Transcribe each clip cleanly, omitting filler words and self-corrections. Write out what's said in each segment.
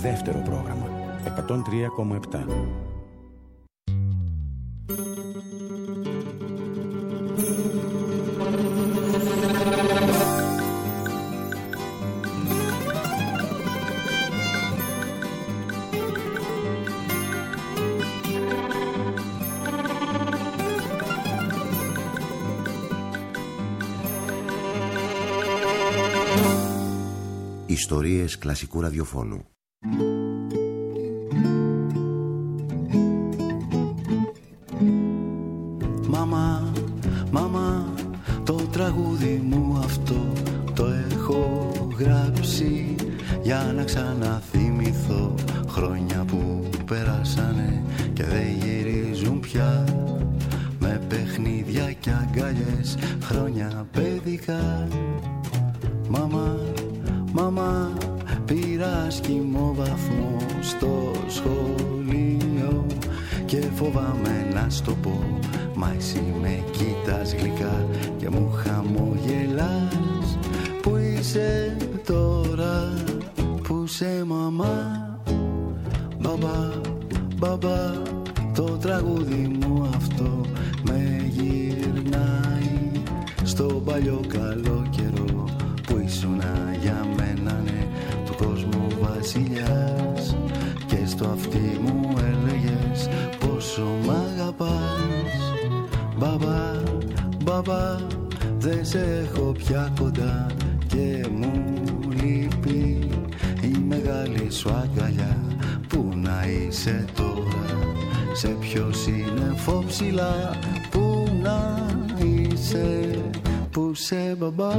δεύτερο πρόγραμμα 103,7. Ιστορίες κλασικού ραδιοφώνου. Μαμά, μαμά, το τραγούδι μου αυτό το έχω γράψει για να ξαναθυμηθώ χρόνια που περάσανε και δεν γυρίζουν πια, με παιχνίδια και αγκάλιες, χρόνια παιδικά. Μαμά, μαμά, πήρα άσχημο βαθμό στο σχολείο και φοβάμαι να στο πω, μα εσύ με κοίτας γλυκά και μου χαμογελάς. Πού είσαι τώρα, πού είσαι μαμά? Μπαμπά, μπαμπά, το τραγούδι μου αυτό με γυρνάει στο παλιό καλό καιρό που ήσουνα για μένα, ναι, του κόσμου βασιλιάς, και στο αυτί μου έλεγες πόσο μ' αγαπάς. Μπαμπά, μπαμπά, δεν σε έχω πια κοντά και μου λείπει η μεγάλη σου αγκαλιά. Πού να είσαι τώρα, σε ποιο σύννεφο ψηλά, πού να είσαι, πού σε μπαμπά?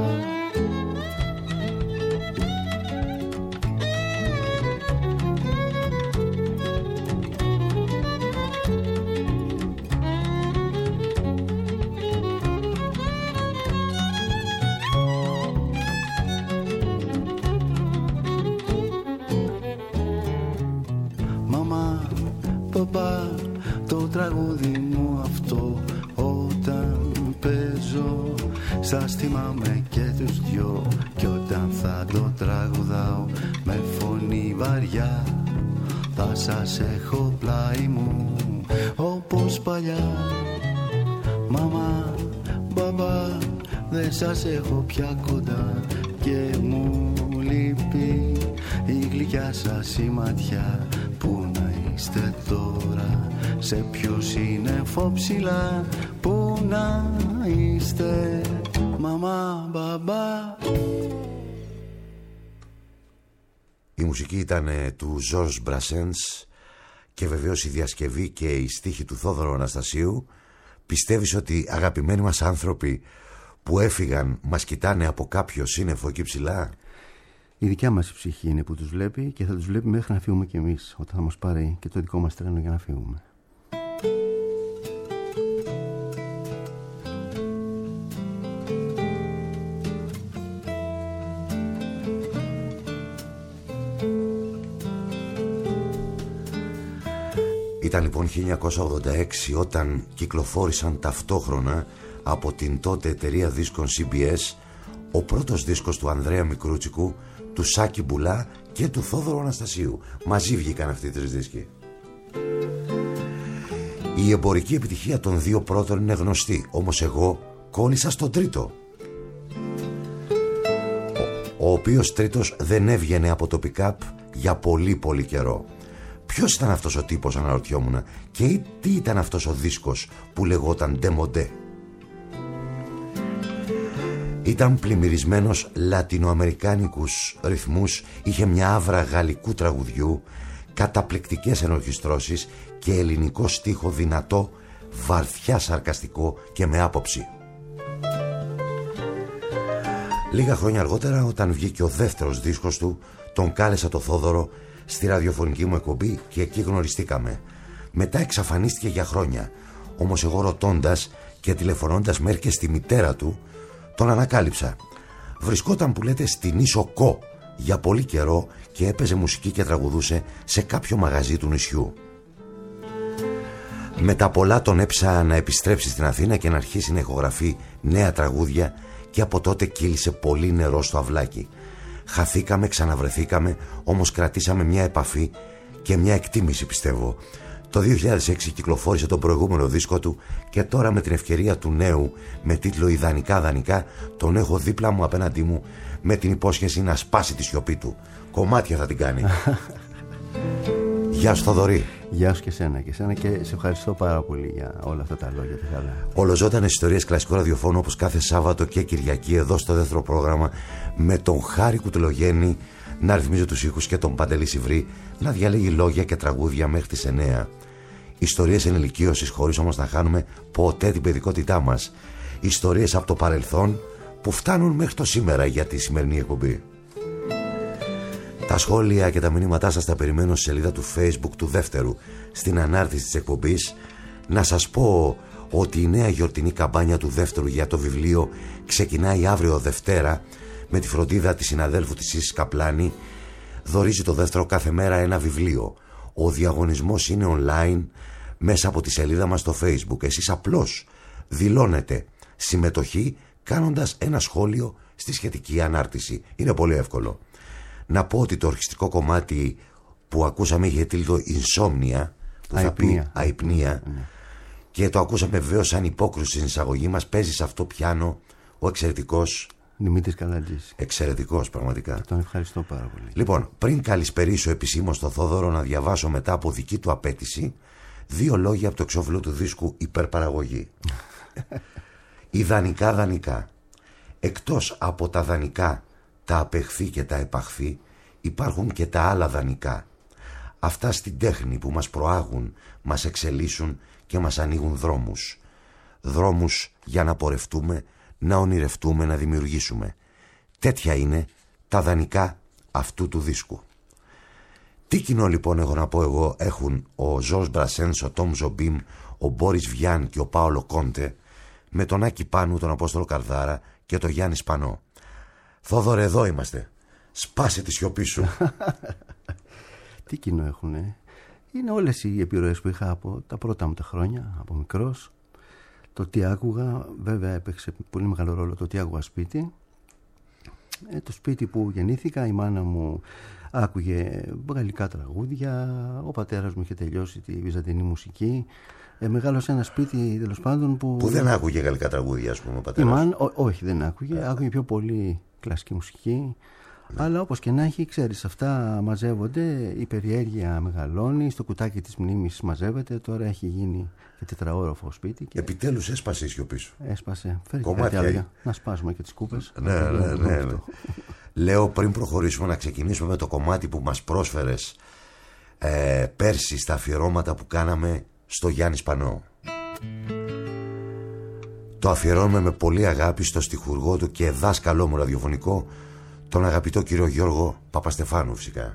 Το τραγούδι μου αυτό όταν παίζω σας θυμάμαι και τους δυο, κι όταν θα το τραγουδάω με φωνή βαριά θα σας έχω πλάι μου όπως παλιά. Μαμά, μπαμπά, δεν σας έχω πια κοντά και μου λείπει η γλυκιά σας η ματιά. Πού να είστε τώρα, σε ποιο σύννεφο ψηλά, πού να είστε, μαμά, μπαμπά? Η μουσική ήταν του Georges Brassens και βεβαίως η διασκευή και η στίχη του Θόδωρου Αναστασίου. Πιστεύεις ότι αγαπημένοι μας άνθρωποι που έφυγαν μας κοιτάνε από κάποιο σύννεφο εκεί ψηλά? Η δικιά μας ψυχή είναι που τους βλέπει και θα τους βλέπει μέχρι να φύγουμε κι εμείς, όταν θα μας πάρει και το δικό μας τρένο για να φύγουμε. Ήταν λοιπόν 1986 όταν κυκλοφόρησαν ταυτόχρονα από την τότε εταιρεία δίσκων CBS ο πρώτος δίσκος του Ανδρέα Μικρούτσικου, του Σάκη Μπουλά και του Θόδωρου Αναστασίου. Μαζί βγήκαν αυτοί οι τρεις δίσκοι. Η εμπορική επιτυχία των δύο πρώτων είναι γνωστή, όμως εγώ κόλλησα στο τρίτο, ο οποίος τρίτος δεν έβγαινε από το pick-up για πολύ πολύ καιρό. Ποιος ήταν αυτός ο τύπος, αναρωτιόμουν, και τι ήταν αυτός ο δίσκος που λεγόταν Demodé? Ήταν πλημμυρισμένος λατινοαμερικάνικους ρυθμούς, είχε μια άβρα γαλλικού τραγουδιού, καταπληκτικές ενορχιστρώσεις και ελληνικό στίχο δυνατό, βαθιά σαρκαστικό και με άποψη. Λίγα χρόνια αργότερα, όταν βγήκε ο δεύτερος δίσκος του, τον κάλεσα το Θόδωρο στη ραδιοφωνική μου εκπομπή και εκεί γνωριστήκαμε. Μετά εξαφανίστηκε για χρόνια, όμως εγώ ρωτώντας και τηλεφωνώντας μέχρι και στη μητέρα του, τον ανακάλυψα. Βρισκόταν, που λέτε, στην Ίσο Κο για πολύ καιρό και έπαιζε μουσική και τραγουδούσε σε κάποιο μαγαζί του νησιού. Μετά πολλά τον έψα να επιστρέψει στην Αθήνα και να αρχίσει να ηχογραφεί νέα τραγούδια και από τότε κύλησε πολύ νερό στο αυλάκι. Χαθήκαμε, ξαναβρεθήκαμε, όμως κρατήσαμε μια επαφή και μια εκτίμηση, πιστεύω. Το 2006 κυκλοφόρησε τον προηγούμενο δίσκο του και τώρα με την ευκαιρία του νέου με τίτλο «Ιδανικά δανεικά» τον έχω δίπλα μου απέναντί μου με την υπόσχεση να σπάσει τη σιωπή του. Κομμάτια θα την κάνει. Γεια σου Θοδωρή. Γεια σου και σένα και σε ευχαριστώ πάρα πολύ για όλα αυτά τα λόγια. Ολοζώντανες ιστορίες κλασικού ραδιοφώνου όπως κάθε Σάββατο και Κυριακή εδώ στο δεύτερο πρόγραμμα, με τον Χάρη Κουτουλογέννη να ρυθμίζει τους ήχους και τον Παντελή Σιβρή να διαλέγει λόγια και τραγούδια μέχρι τις 9. Ιστορίες ενηλικίωσης χωρίς όμως να χάνουμε ποτέ την παιδικότητά μας. Ιστορίες από το παρελθόν που φτάνουν μέχρι το σήμερα για τη σημερινή εκπομπή. Τα σχόλια και τα μηνύματά σας τα περιμένω στη σελίδα του Facebook του δεύτερου, στην ανάρτηση της εκπομπής. Να σας πω ότι η νέα γιορτινή καμπάνια του δεύτερου για το βιβλίο ξεκινάει αύριο Δευτέρα με τη φροντίδα της συναδέλφου της Ίσης Καπλάνη. Δωρίζει το δεύτερο κάθε μέρα ένα βιβλίο. Ο διαγωνισμός είναι online μέσα από τη σελίδα μας στο Facebook. Εσείς απλώς δηλώνετε συμμετοχή κάνοντας ένα σχόλιο στη σχετική ανάρτηση. Είναι πολύ εύκολο. Να πω ότι το ορχιστικό κομμάτι που ακούσαμε είχε τίτλο Insomnia, που θα πει αϊπνία, και το ακούσαμε βεβαίως σαν υπόκρουση στην εισαγωγή μας. Παίζει σε αυτό πιάνο ο εξαιρετικός Δημήτρης Καλατζής. Εξαιρετικός πραγματικά. Τον ευχαριστώ πάρα πολύ. Λοιπόν, πριν καλησπερίσω επισήμως τον Θόδωρο, να διαβάσω μετά από δική του απέτηση 2 λόγια από το εξώφυλλο του δίσκου Υπερπαραγωγή. Ιδανικά δανεικά. Εκτός από τα δανεικά, τα απεχθή και τα επαχθή, υπάρχουν και τα άλλα δανεικά. Αυτά στην τέχνη που μας προάγουν, μας εξελίσσουν και μας ανοίγουν δρόμους. Δρόμους για να πορευτούμε, να ονειρευτούμε, να δημιουργήσουμε. Τέτοια είναι τα δανεικά αυτού του δίσκου. Τι κοινό λοιπόν έχω να πω εγώ έχουν ο Ζορς Μπρασένς, ο Τόμ Ζομπίμ, ο Μπόρις Βιάν και ο Πάολο Κόντε με τον Άκη Πάνου, τον Απόστολο Καρδάρα και τον Γιάννη Σπανό? Θόδωρε, εδώ είμαστε. Σπάσε τη σιωπή σου. Τι κοινό έχουνε? Είναι όλες οι επιρροές που είχα από τα πρώτα μου τα χρόνια, από μικρός. Το τι άκουγα, βέβαια έπαιξε πολύ μεγάλο ρόλο το τι άκουγα σπίτι. Το σπίτι που γεννήθηκα, η μάνα μου άκουγε γαλλικά τραγούδια, ο πατέρας μου είχε τελειώσει τη βυζαντινή μουσική. Μεγάλωσε ένα σπίτι τέλος πάντων που δεν άκουγε γαλλικά τραγούδια, ας πούμε, ο πατέρας. Όχι, δεν άκουγε. Άκουγε πιο πολύ κλασική μουσική. Αλλά όπως και να έχει, ξέρεις, αυτά μαζεύονται, η περιέργεια μεγαλώνει, στο κουτάκι της μνήμης μαζεύεται, τώρα έχει γίνει και 4όροφο σπίτι. Και... Επιτέλους έσπασε η σιωπή σου. Έσπασε. Φέρει κάτι άλλο. Να σπάσουμε και τις κούπες. Ναι. Λέω πριν προχωρήσουμε να ξεκινήσουμε με το κομμάτι που μας πρόσφερες πέρσι στα αφιερώματα που κάναμε στο Γιάννη Σπανό. Το αφιερώνουμε με πολύ αγάπη στο στιχουργό του και δάσκαλό μου ραδιοφωνικό, τον αγαπητό κύριο Γιώργο Παπαστεφάνου φυσικά.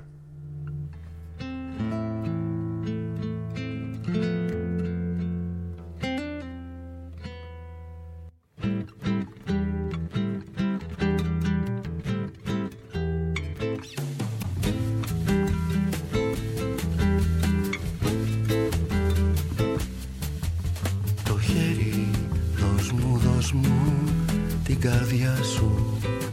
Το χέρι δώσ' μου την καρδιά σου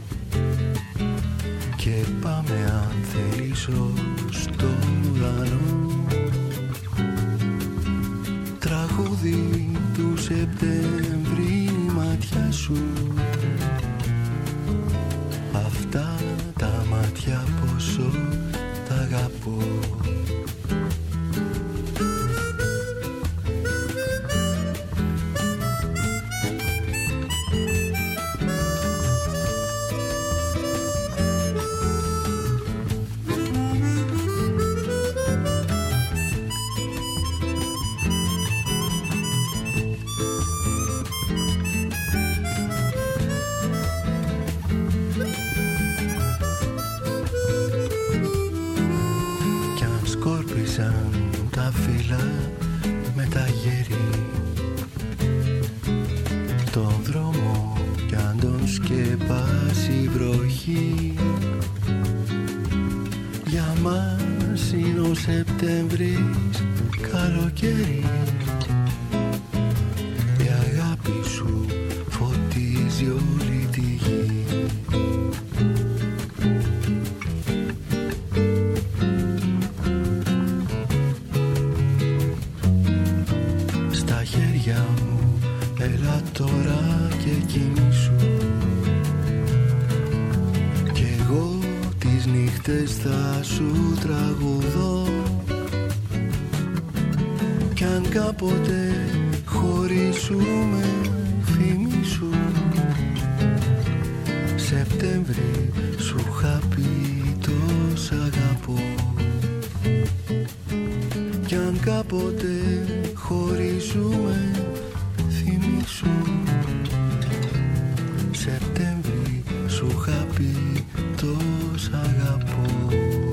και πάμε αν θέλεις στον ουρανό. Τραγούδι του Σεπτέμβρη η μάτια σου, αυτά τα μάτια πόσο τα αγαπώ. Τα φύλλα με τα γέρι, τον δρόμο κι αν τον σκεπάσει η βροχή, για μας είναι ο Σεπτέμβρης καλοκαίρι. Η αγάπη σου φωτίζει όλη τη γη. τις νύχτες θα σου τραγουδώ. Κι αν κάποτε χωρίσουμε, θυμήσου, Σεπτέμβρη σου είχα πει το σ' αγαπώ. Κι αν κάποτε χωρίσουμε, θυμήσου, Σεπτέμβρη σου είχα πει το σ' αγαπώ.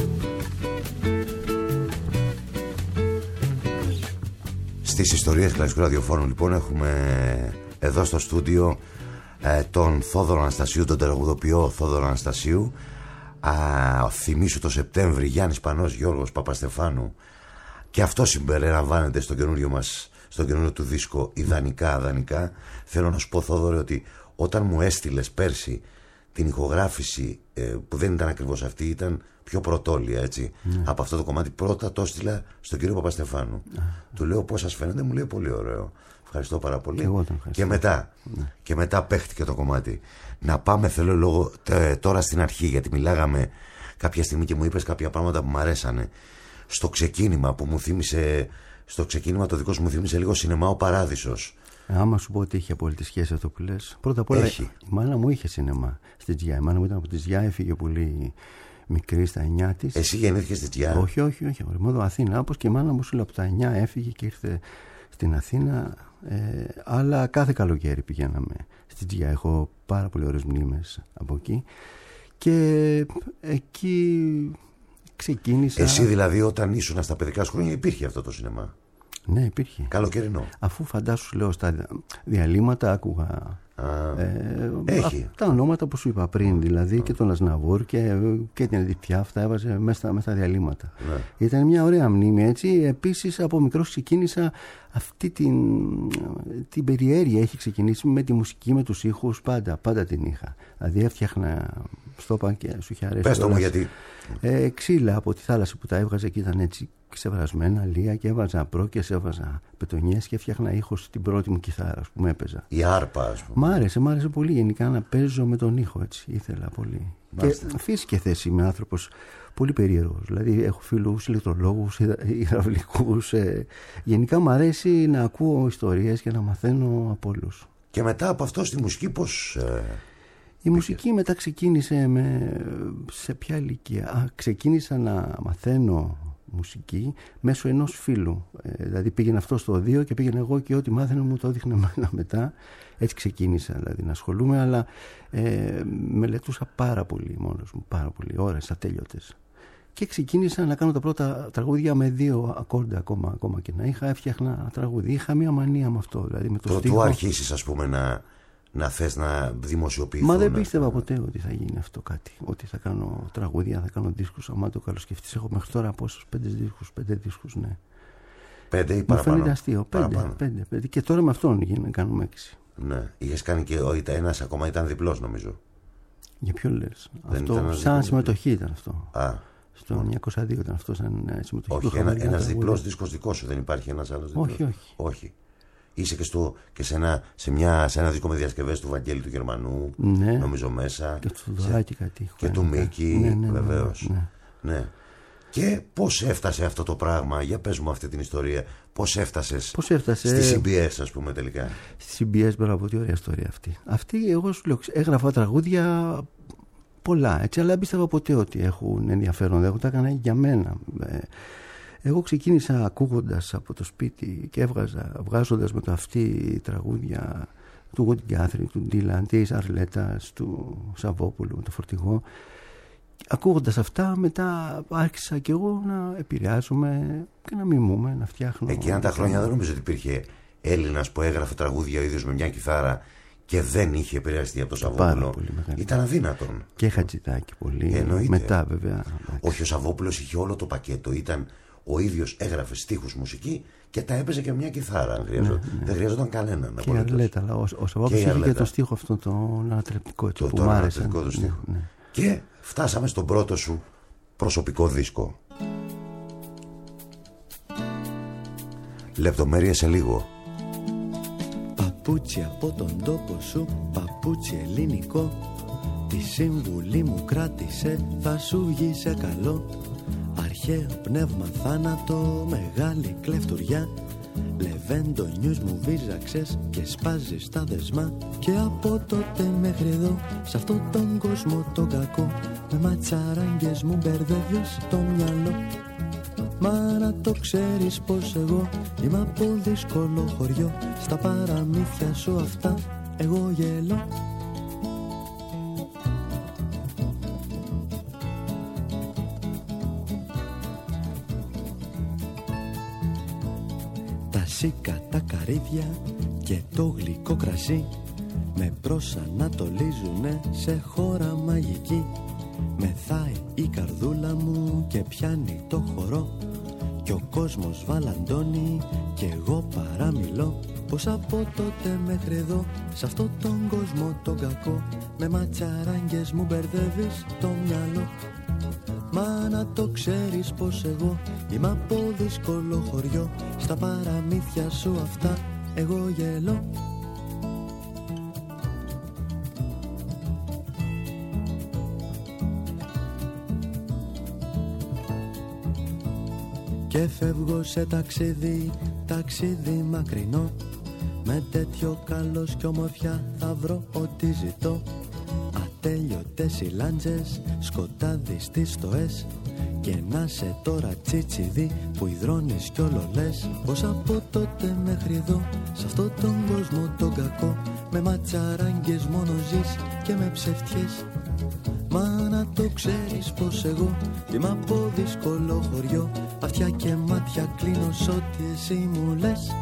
Στις ιστορίες κλασικού ραδιοφώνου λοιπόν έχουμε εδώ στο στούντιο τον Θόδωρο Αναστασίου, τον τραγουδοποιό Θόδωρο Αναστασίου. Θυμήσου το Σεπτέμβρη, Γιάννης Πανός, Γιώργος Παπαστεφάνου. Και αυτό συμπεριλαμβάνεται στο καινούριο μας, στο καινούριο του δίσκο Ιδανικά. Θέλω να σου πω, Θόδωρε, ότι όταν μου έστειλες πέρσι την ηχογράφηση που δεν ήταν ακριβώς αυτή, ήταν πιο πρωτόλια, έτσι. Από αυτό το κομμάτι πρώτα το έστειλα στον κύριο Παπαστεφάνου. Του λέω πώς σας φαίνεται, μου λέει πολύ ωραίο. Ευχαριστώ πάρα πολύ. Και μετά παίχτηκε το κομμάτι. Να πάμε, θέλω τώρα στην αρχή, γιατί μιλάγαμε κάποια στιγμή και μου είπες κάποια πράγματα που μου αρέσανε. Στο ξεκίνημα που μου θύμισε, στο ξεκίνημα το δικό σου μου θύμισε λίγο Σινεμά ο Παράδεισος. Άμα σου πω ότι είχε απόλυτη σχέση αυτό που λες. Πρώτα απ' όλα, η μάνα μου είχε σινεμά στη Τζιά. Η μάνα μου ήταν από τη Τζιά, έφυγε πολύ μικρή στα 9 της. Εσύ γεννήθηκες στη Τζιά? Όχι. Μόνο Αθήνα. Όπως και η μάνα μου, σου λέω, από τα 9 έφυγε και ήρθε στην Αθήνα. Αλλά κάθε καλοκαίρι πηγαίναμε στη Τζιά. Έχω πάρα πολύ ωραίες μνήμες από εκεί. Και εκεί ξεκίνησα. Εσύ δηλαδή, όταν ήσουν στα παιδικά σου χρόνια, υπήρχε αυτό το σινεμά? Ναι, υπήρχε. Καλοκαιρινό. Αφού φαντάσου, λέω, στα διαλύματα άκουγα τα ονόματα που σου είπα πριν, δηλαδή και τον Ασναβούρ και την Εδith Piaf, τα έβαζε μέσα στα διαλύματα. Ναι. Ήταν μια ωραία μνήμη, έτσι. Επίσης, από μικρός ξεκίνησα αυτή την περιέργεια. Έχει ξεκινήσει με τη μουσική, με τους ήχους, πάντα την είχα. Δηλαδή έφτιαχνα, στο είπα και σου είχε αρέσει. Πες το μου γιατί. Ξύλα από τη θάλασσα που τα έβγαζε και ήταν έτσι ξεβρασμένα, λία, και έβαζα πρόκες, έβαζα πετονιές και έφτιαχνα ήχο στην πρώτη μου κιθάρα που με έπαιζα. Η άρπα, ας πούμε. Μ' άρεσε πολύ γενικά να παίζω με τον ήχο, έτσι. Ήθελα πολύ. Μάλιστα. Και φύση θέση είμαι άνθρωπος πολύ περίεργος. Δηλαδή έχω φίλους ηλεκτρολόγους, υδραυλικούς. Γενικά μου αρέσει να ακούω ιστορίες και να μαθαίνω από όλους. Και μετά από αυτό στη μουσική πώς... Η μουσική μετά ξεκίνησε σε ποια ηλικία? Ξεκίνησα να μαθαίνω μουσική μέσω ενός φίλου. Δηλαδή πήγαινε αυτό στο 2 και πήγαινε εγώ και ό,τι μάθαινε μου το έδειχνε μετά. Έτσι ξεκίνησα δηλαδή να ασχολούμαι, αλλά μελετούσα πάρα πολύ μόνος μου, πάρα πολύ ώρες ατέλειωτες. Και ξεκίνησα να κάνω τα πρώτα τραγούδια με 2 ακόρντα ακόμα και να είχα, έφτιαχνα τραγούδι. Είχα μια μανία με αυτό. Δηλαδή με το στίχο. Του αρχίσεις, ας πούμε, να θες να δημοσιοποιηθούν? Μα δεν πίστευα ποτέ ότι θα γίνει αυτό κάτι. Ότι θα κάνω τραγούδια, θα κάνω δίσκους. Αν το καλοσκεφτείς, έχω μέχρι τώρα πόσους? 5 δίσκους, ναι. 5 ή παραπάνω? Μου φαίνεται αστείο. 5. Και τώρα με αυτόν κάνουμε 6. Ναι. Είχες κάνει και ένας ακόμα, ήταν διπλός νομίζω. Για ποιο λες? Αυτό σαν συμμετοχή ήταν αυτό. Στο 902 ήταν αυτό σαν συμμετοχή. Όχι, ένας διπλός δίσκος δικό σου, δεν υπάρχει ένας άλλος διπλός? Όχι. Είσαι και σε ένα δίσκο με διασκευές του Βαγγέλη του Γερμανού, ναι, νομίζω μέσα. Και του Δωράκη κάτι. Και του Μίκη, βεβαίως. Ναι. Και πώς έφτασε αυτό το πράγμα? Για πες μου αυτή την ιστορία. Πώς έφτασες στη CBS, ας πούμε, τελικά? Στη CBS, μπράβο, τι ωραία ιστορία αυτή. Εγώ σου λέω, έγραφα τραγούδια πολλά, έτσι, αλλά δεν πίστευα ποτέ ότι έχουν ενδιαφέρον. Εγώ τα έκανα για μένα. Εγώ ξεκίνησα ακούγοντας από το σπίτι και βγάζοντας με το αυτί τραγούδια του Γουντ Γκάθρι, του Ντίλαν, της Αρλέτας, του Σαββόπουλου, το Φορτηγό. Ακούγοντας αυτά, μετά άρχισα και εγώ να επηρεάζομαι και να μιμούμε, να φτιάχνω. Εκείνα τα χρόνια δεν νομίζω ότι υπήρχε Έλληνας που έγραφε τραγούδια ο ίδιος με μια κιθάρα και δεν είχε επηρεαστεί από το Σαββόπουλο. Ήταν αδύνατον. Και Χατζηδάκη πολύ. Εννοείται. Μετά βέβαια. Όχι, ο Σαββόπουλος είχε όλο το πακέτο. Ο ίδιος έγραφε στίχους, μουσική και τα έπαιζε και μια κιθάρα. Αν χρειαζόταν. Ναι. Δεν χρειαζόταν κανέναν. Και η Αρλέτα, αλλά ο Σαββόπουλος είχε και το στίχο αυτό τον ανατρεπτικό που μου άρεσε. Ναι. Και φτάσαμε στον πρώτο σου προσωπικό δίσκο. Λεπτομέρειες σε λίγο. Παπούτσι από τον τόπο σου, παπούτσι ελληνικό. Τη σύμβουλη μου κράτησε, θα σου βγει σε καλό. Αρχαίο πνεύμα θάνατο, μεγάλη κλεφτουριά. Λεβέντονιούς μου βίζαξες και σπάζεις τα δεσμά. Και από τότε μέχρι εδώ, σε αυτόν τον κόσμο τον κακό, με ματσαράγγες μου μπερδεύεις το μυαλό. Μα να το ξέρεις πως εγώ είμαι από δύσκολο χωριό. Στα παραμύθια σου αυτά εγώ γελώ. Τα σίκα, τα καρύδια και το γλυκό κρασί με προσανατολίζουνε σε χώρα μαγική. Μεθάει η καρδούλα μου και πιάνει το χορό. Κι ο κόσμος βαλαντώνει κι εγώ παραμιλώ. Πως από τότε μέχρι εδώ, σε αυτόν τον κόσμο τον κακό, με ματσαράγγες μου μπερδεύεις το μυαλό. Μα να το ξέρεις πως εγώ είμαι από δύσκολο χωριό. Στα παραμύθια σου αυτά εγώ γελώ. Και φεύγω σε ταξίδι, ταξίδι μακρινό. Με τέτοιο καλός κι ομορφιά θα βρω ό,τι ζητώ. Ατέλειωτες οι λάντζες, σκοτάδι στις στοές. Και να σε τώρα τσίτσιδι που υδρώνεις κι όλο λες. Πως από τότε μέχρι εδώ, σε αυτόν τον κόσμο τον κακό, με ματσαράγγες μόνο ζεις και με ψευτιές. Μα να το ξέρεις πως εγώ είμαι από δύσκολο χωριό. Αυτιά και μάτια κλείνω σ' ό,τι εσύ μου λες.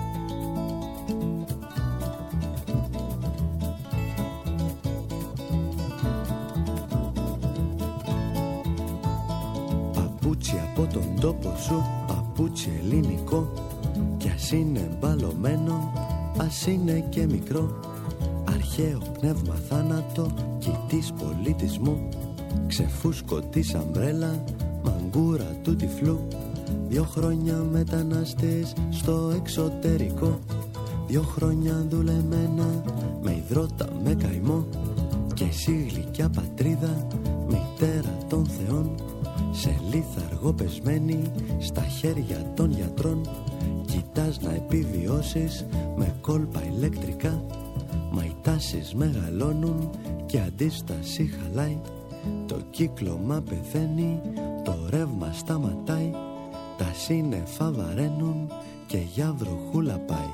Παπούτσι από τον τόπο σου, παπούτσι ελληνικό. Κι ας είναι μπαλωμένο, ας είναι και μικρό. Αρχαίο πνεύμα θάνατο, κοιτής πολιτισμού. Ξεφούσκω της αμπρέλα, μαγκούρα του τυφλού. 2 χρόνια μετανάστης στο εξωτερικό. 2 χρόνια δουλεμένα με υδρότα με καημό. Και εσύ γλυκιά πατρίδα, μητέρα των θεών. Σε λίθαργο πεσμένη στα χέρια των γιατρών. Κοιτάς να επιβιώσεις με κόλπα ηλεκτρικά. Μα οι τάσεις μεγαλώνουν και αντίσταση χαλάει. Το κύκλωμα πεθαίνει, το ρεύμα σταματάει. Τα σύννεφα βαραίνουν και για βροχούλα πάει.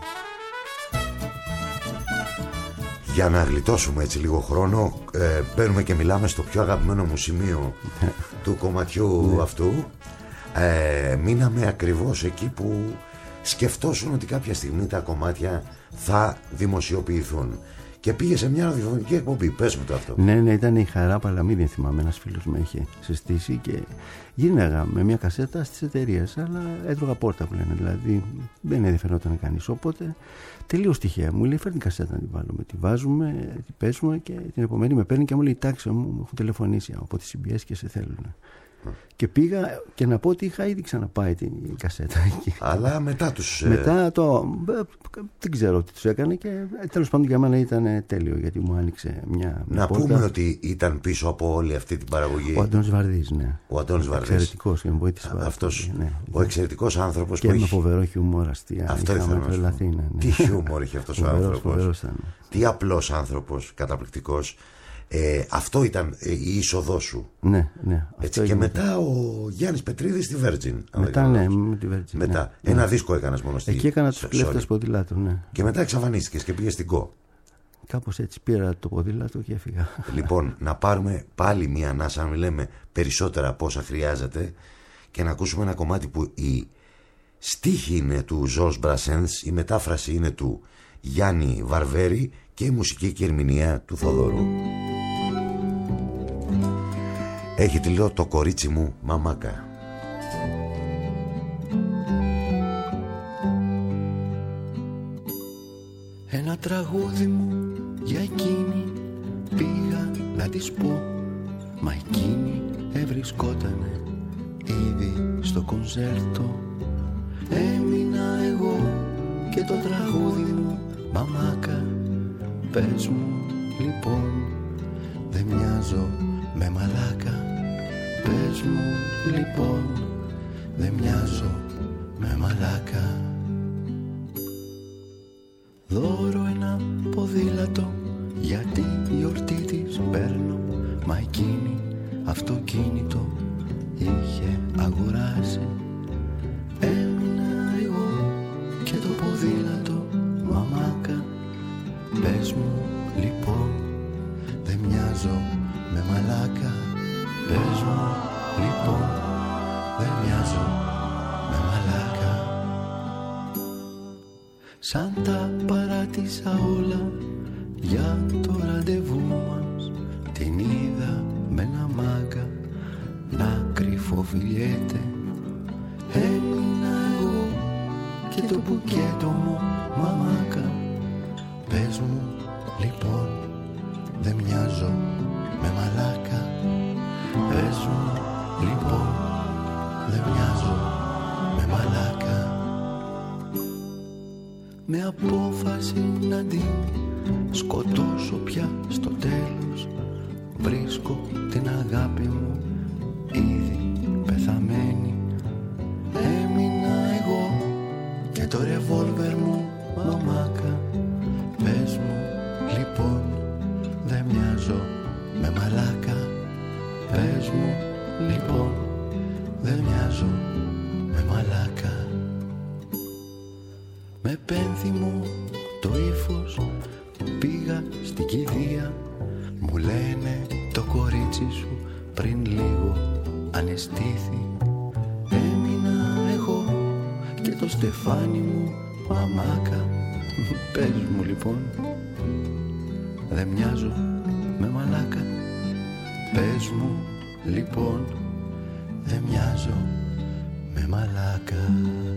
Για να γλιτώσουμε έτσι λίγο χρόνο, μπαίνουμε και μιλάμε στο πιο αγαπημένο μου σημείο του κομματιού αυτού. Μείναμε ακριβώς εκεί που σκεφτόσουν ότι κάποια στιγμή τα κομμάτια θα δημοσιοποιηθούν. Και πήγε σε μια ραδιοφωνική εκπομπή. Πες μου το αυτό. Ναι, ήταν η Χαρά Παλαμίδη, θυμάμαι. Ένας φίλος με είχε συστήσει και γίναγα με μια κασέτα στις εταιρείες. Αλλά έτρωγα πόρτα που λένε. Δηλαδή δεν ενδιαφερόταν κανείς. Οπότε τελείως τυχαία μου λέει: φέρνει κασέτα να την βάλουμε. Τη βάζουμε, τη παίζουμε και την επομένη με παίρνει και μου λέει: τάξε μου, μου έχουν τηλεφωνήσει από τη CBS και σε θέλουν. Και πήγα και να πω ότι είχα ήδη ξαναπάει την κασέτα εκεί. Αλλά μετά τους... Μετά δεν ξέρω τι τους έκανε και τέλος πάντων για μένα ήταν τέλειο γιατί μου άνοιξε μια να πόρτα. πούμε ότι ήταν πίσω από όλη αυτή την παραγωγή ο Αντώνης Βαρδής, ναι. Ο Αντώνης Βαρδής. Εξαιρετικός και με βοήθησε. Αυτός, ναι. ο εξαιρετικός άνθρωπος και που με έχει... φοβερό χιούμορ, αστεία. Αυτό ήθελα να σου πω. Τι χιούμορ είχε αυτός ο άνθρωπος. Τι απλός άνθρωπος, καταπληκτικός. Αυτό ήταν η είσοδό σου. Ναι. Έτσι, και μετά ο Γιάννης Πετρίδης στη Virgin. Μετά με τη Virgin. Μετά. Ναι. Ένα δίσκο έκανας μόνο στη... Εκεί έκανα τους κλέφτες ποδηλάτων, ναι. Και μετά εξαφανίστηκες και πήγες στην Go. Κάπως έτσι πήρα το ποδήλατο και έφυγα. Λοιπόν, να πάρουμε πάλι μία ανάσα, αν μιλάμε περισσότερα από όσα χρειάζεται, και να ακούσουμε ένα κομμάτι που η στίχη είναι του Ζορζ Μπρασένς, η μετάφραση είναι του Γιάννη Βαρβέρη και η μουσική και ερμηνεία του Θοδωρού. Έχει τηλεό το κορίτσι μου Μαμάκα. Ένα τραγούδι μου για εκείνη πήγα να της πω, μα εκείνη ευρισκότανε ήδη στο κονσέρτο. Έμεινα εγώ και το τραγούδι μου Μαμάκα. Πες μου λοιπόν, δεν μοιάζω με μαλάκα. Πες μου λοιπόν, δεν μοιάζω με μαλάκα. Δώρο ένα ποδήλατο, γιατί η γιορτή της παίρνω. Μα εκείνη αυτοκίνητο είχε αγοράσει. Έμεινα εγώ και το ποδήλατο μαμάκα. Πες μου λοιπόν, δεν μοιάζω με μαλάκα. Πες μου λοιπόν, δεν μοιάζω με μαλάκα. Σαν τα παράτησα όλα για το ραντεβού μας. Την είδα με ένα μάγκα να κρυφοφιλιέται. Έμεινα εγώ και το μπουκέτο μου μαμάκα. Πες μου λοιπόν, δεν μοιάζω με μαλάκα. Πες μου λοιπόν, δεν μοιάζω με μαλάκα. Με απόφαση να την σκοτώσω πια στο τέλος. Βρίσκω την αγάπη μου ήδη πεθαμένη. Έμεινα εγώ και το ρεβόλβερ μου μαμάκα. Πες μου λοιπόν, δεν μοιάζω με μαλάκα. Πες μου λοιπόν, δεν μοιάζω με μαλάκα. Με πένθυμο το ύφος πήγα στην κηδεία. Μου λένε το κορίτσι σου πριν λίγο αναισθήθη. Έμεινα εγώ και το στεφάνι μου μαμάκα. Πες μου λοιπόν, δεν μοιάζω με μαλάκα. Πες μου λοιπόν, δεν μοιάζω με μαλάκα.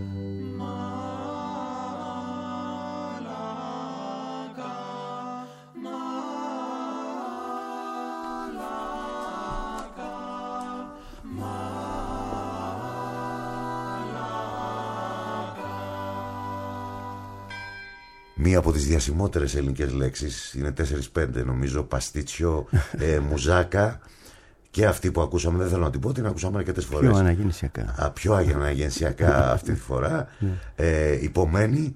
Μία από τις διασημότερες ελληνικές λέξεις είναι 4-5 νομίζω. Παστίτσιο, μουζάκα. Και αυτή που ακούσαμε, δεν θέλω να την πω, την ακούσαμε αρκετές φορές. Πιο αναγεννησιακά. Πιο αναγεννησιακά αυτή τη φορά. Υπομένη.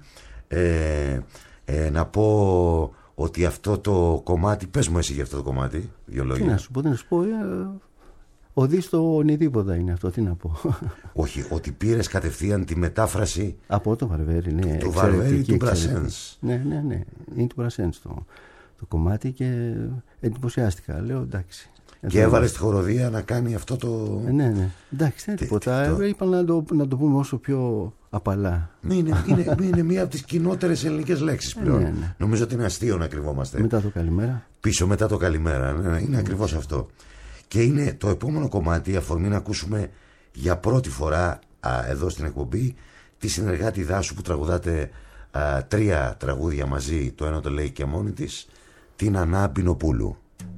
Να πω ότι αυτό το κομμάτι, πες μου εσύ για αυτό το κομμάτι, δύο λόγια. Τι να σου πω, οδύ στο ονειδήποτα είναι αυτό, τι να πω. Όχι, ότι πήρες κατευθείαν τη μετάφραση από το Βαρβέρι, ναι. Του Βαρβέρι του Μπρασένς. Ναι, είναι του Μπρασένς το κομμάτι και εντυπωσιάστηκα. Λέω εντάξει. Και έβαλε στη χοροδία να κάνει αυτό το. Ναι. Εντάξει, δεν τίποτα. Είπα να το πούμε όσο πιο απαλά. Είναι μία από τις κοινότερες ελληνικές λέξεις πλέον. Ναι. Νομίζω ότι είναι αστείο να κρυβόμαστε. Μετά το καλημέρα. Πίσω μετά το καλημέρα. Ναι, είναι ακριβώς αυτό. Και είναι το επόμενο κομμάτι, αφορμή να ακούσουμε για πρώτη φορά εδώ στην εκπομπή τη συνεργάτη Δάσου που τραγουδάτε 3 τραγούδια μαζί. Το ένα το λέει και μόνη της, την Ανά Πινοπούλου.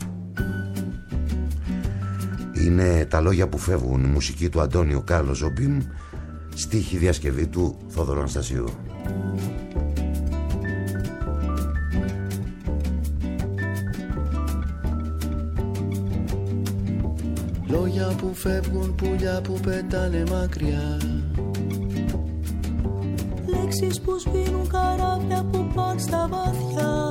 Είναι τα λόγια που φεύγουν, η μουσική του Αντώνιο Κάρλο Ζομπίμ, στίχη διασκευή του Θόδωρο Αναστασίου. Λόγια που φεύγουν, πουλιά που πετάνε μακριά. Λέξεις που σβήνουν, καράβια που πάνε στα βαθιά.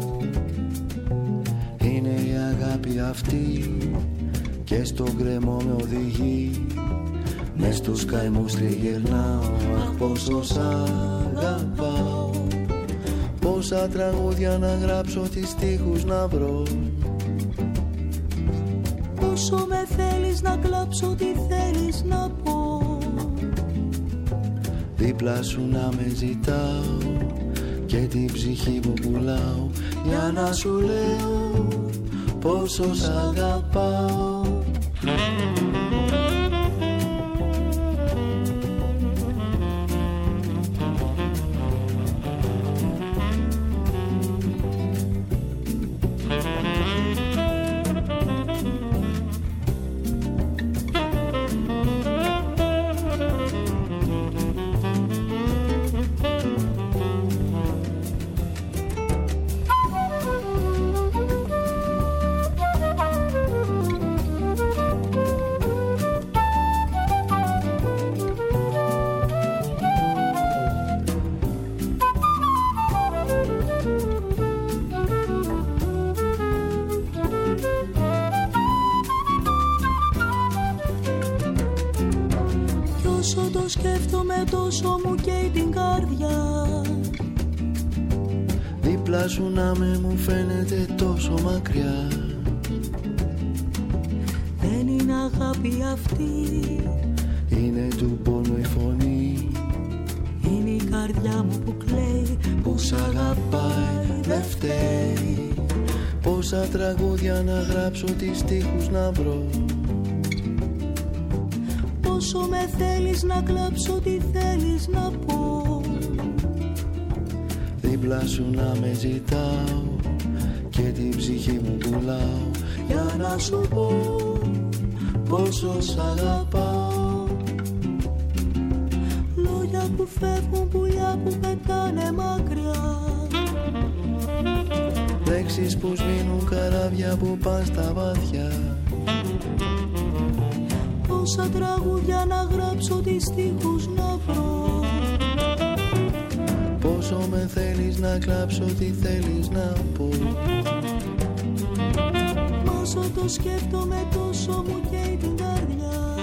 Είναι η αγάπη αυτή και στον κρεμό με οδηγεί. Μες στους καημούς τριγυρνάω, αχ πόσο σ' αγαπάω. Πόσα τραγούδια να γράψω, τις στίχους να βρω. Πόσο με θέλεις να κλάψω, τι θέλεις να πω. Δίπλα σου να με ζητάω και την ψυχή μου πουλάω για να σου λέω πόσο σ' αγαπάω. Όσο το σκέφτομαι τόσο μου καίει την καρδιά. Δίπλα σου να μου φαίνεται τόσο μακριά. Δεν είναι αγάπη αυτή, είναι του πόνου η φωνή. είναι η καρδιά μου που κλαίει, που σ' αγαπάει δεν φταίει. Πόσα τραγούδια να γράψω, τις στίχους να βρω. Πόσο με θέλεις να κλάψω, τι θέλεις να πω. Δίπλα σου να με ζητάω και την ψυχή μου πουλάω Για να σου πω πόσο σ' αγαπάω. Λόγια που φεύγουν, πουλιά που πετάνε μακριά. Λέξεις που σβήνουν, καράβια που πας στα βαθιά. Πόσα τραγούδια να γράψω, τις στίχους να βρω. Πόσο με θέλεις να κλάψω, τι θέλεις να πω. Όσο το σκέφτομαι τόσο μου καίει την καρδιά.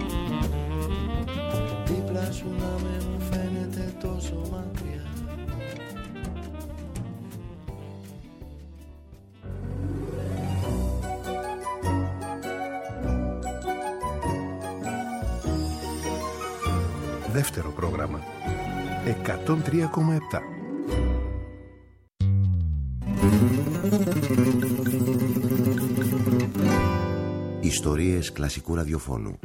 Δίπλα σου να μου φαίνεται τόσο μακριά. Δεύτερο πρόγραμμα 103,7. Ιστορίες κλασικού ραδιοφώνου.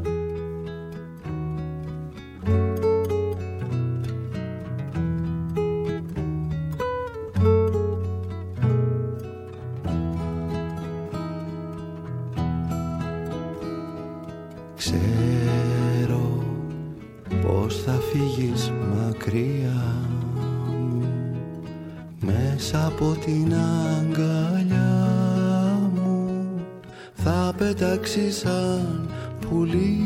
Ξέρω πως θα φύγεις μακριά μου, μέσα από την αγκαλιά μου θα πετάξεις σαν πουλί.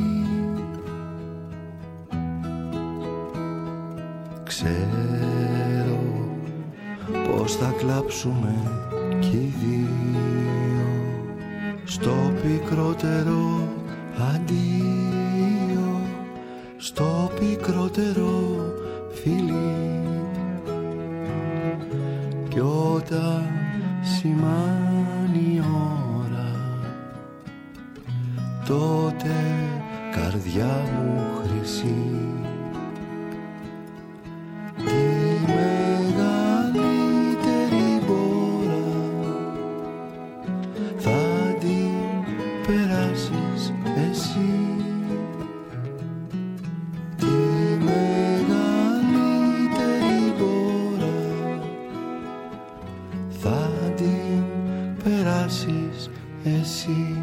Ξέρω πως θα κλάψουμε κι οι δύο στο πικρότερο αντίο, στο πικρότερο φιλί. Κι όταν σημάνει η ώρα, τότε καρδιά μου χρυσή, τη μεγαλύτερη μπόρα θα την περάσεις εσύ. Τη μεγαλύτερη μπόρα θα την περάσεις εσύ.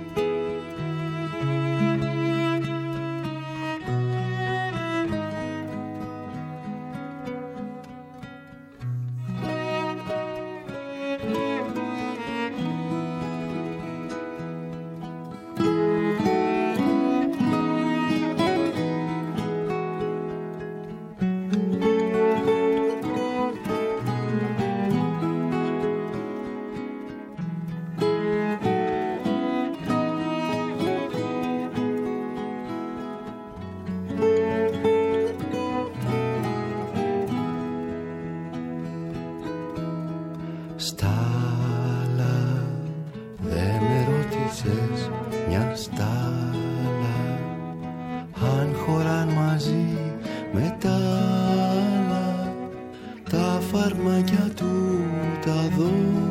Στάλα, δε με ρώτησες μια στάλα αν χωράν μαζί με τα άλλα τα φαρμάκια του τα δω.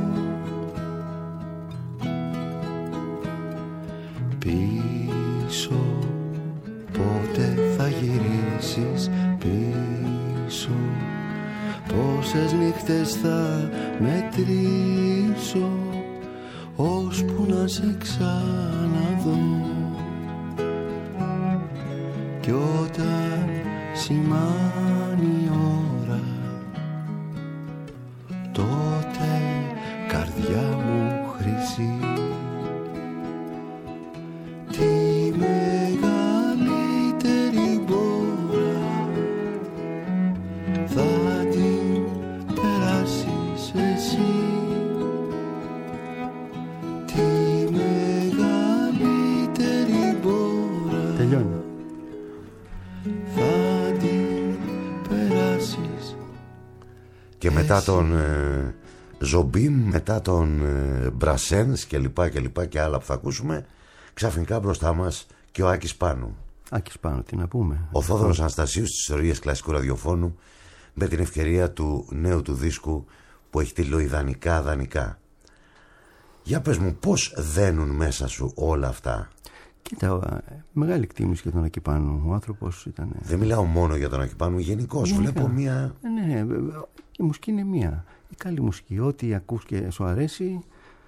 Πίσω πότε θα γυρίσεις πίσω, πόσες νύχτες θα μετρήσω ώσπου να σε ξαναδώ. Κι όταν σημάνει η ώρα, τότε καρδιά μου χρυσή, τη μεγαλύτερη μπόρα θα την περάσεις εσύ. Τη μεγαλύτερη μπόρα Τελειώνει. μετά τον Ζομπίμ, μετά τον Μπρασένς και λοιπά και άλλα που θα ακούσουμε, ξαφνικά μπροστά μας και ο Άκης Πάνου. Άκης Πάνου, τι να πούμε. Ο Θόδωρος Αναστασίου στις ιστορίες κλασικού ραδιοφώνου, με την ευκαιρία του νέου του δίσκου που έχει τηλεοειδανικά δανεικά. Για πες μου, πώς δένουν μέσα σου όλα αυτά? Κοίτα, μεγάλη εκτίμηση για τον Άκη Πάνου. Ο άνθρωπος ήταν. Δεν μιλάω μόνο για τον Άκη Πάνου, γενικώς. Βλέπω μία. Ναι, η μουσική είναι μία. Η καλή μουσική, ό,τι ακούς και σου αρέσει.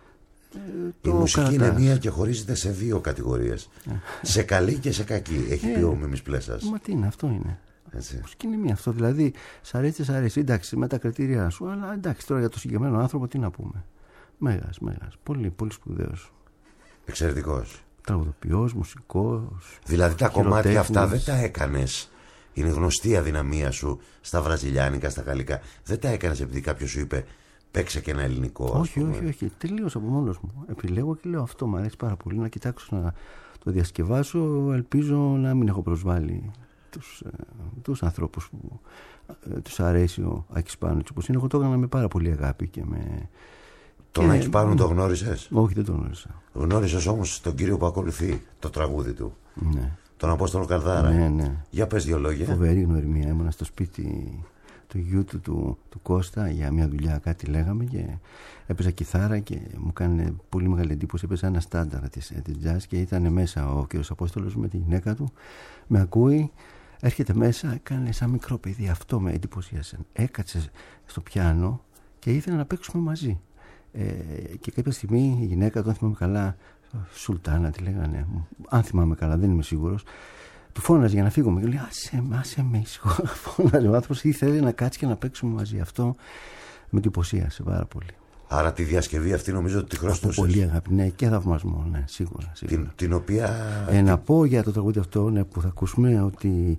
Η μουσική είναι μία και χωρίζεται σε δύο κατηγορίες. Σε καλή και σε κακή. Έχει πει ο Μίμης Πλέσσας. Μα τι είναι, αυτό είναι. Έτσι. Η μουσική είναι μία. Αυτό δηλαδή, σ' αρέσει. Εντάξει, με τα κριτήριά σου, αλλά εντάξει, τώρα για το συγκεκριμένο άνθρωπο τι να πούμε. Μέγας. Πολύ, πολύ σπουδαίος. Εξαιρετικός. Τραγουδοποιός, μουσικός. Δηλαδή τα κομμάτια αυτά δεν τα έκανες. Είναι γνωστή η αδυναμία σου στα βραζιλιάνικα, στα γαλλικά. Δεν τα έκανες επειδή κάποιος σου είπε παίξε και ένα ελληνικό. Όχι. Τελείως από μόνος μου. Επιλέγω και λέω αυτό μου αρέσει πάρα πολύ. Να κοιτάξω να το διασκευάσω. Ελπίζω να μην έχω προσβάλει τους ανθρώπους που τους αρέσει ο Άκης Πάνου. Όπως είναι, εγώ το έκανα με πάρα πολύ αγάπη και με. Τον Άκη Πάνου το γνώρισες? Όχι, δεν το γνώρισα. Γνώρισες όμως τον κύριο που ακολουθεί το τραγούδι του. Ναι. Τον Απόστολο Καρδάρα. Ναι. Για πες δύο λόγια. Φοβερή γνωριμία. Ήμουνα στο σπίτι του γιού του Κώστα για μια δουλειά, κάτι λέγαμε, και έπαιζα κιθάρα και μου κάνει πολύ μεγάλη εντύπωση. Έπαιζα ένα στάνταρ της jazz και ήταν μέσα ο κύριος Απόστολος με τη γυναίκα του. Με ακούει, έρχεται μέσα, έκανε σαν μικρό παιδί. Αυτό με εντυπωσίασε. Έκατσε στο πιάνο και ήθελε να παίξουμε μαζί. Και κάποια στιγμή η γυναίκα του, αν θυμάμαι καλά, Σουλτάνα τη λέγανε, αν θυμάμαι καλά, δεν είμαι σίγουρος, του φώναζε για να φύγουμε και λέει άσε με ήσυχο. Φώναζε ο άνθρωπος, ήθελε να κάτσει και να παίξουμε μαζί. Αυτό με εντυπωσίασε πάρα πολύ. Άρα τη διασκευή αυτή νομίζω ότι τη χρωστούσες. Πολύ αγάπη, ναι, και θαυμασμό, ναι, σίγουρα. Την οποία. Να πω για το τραγούδι αυτό, ναι, που θα ακούσουμε, ότι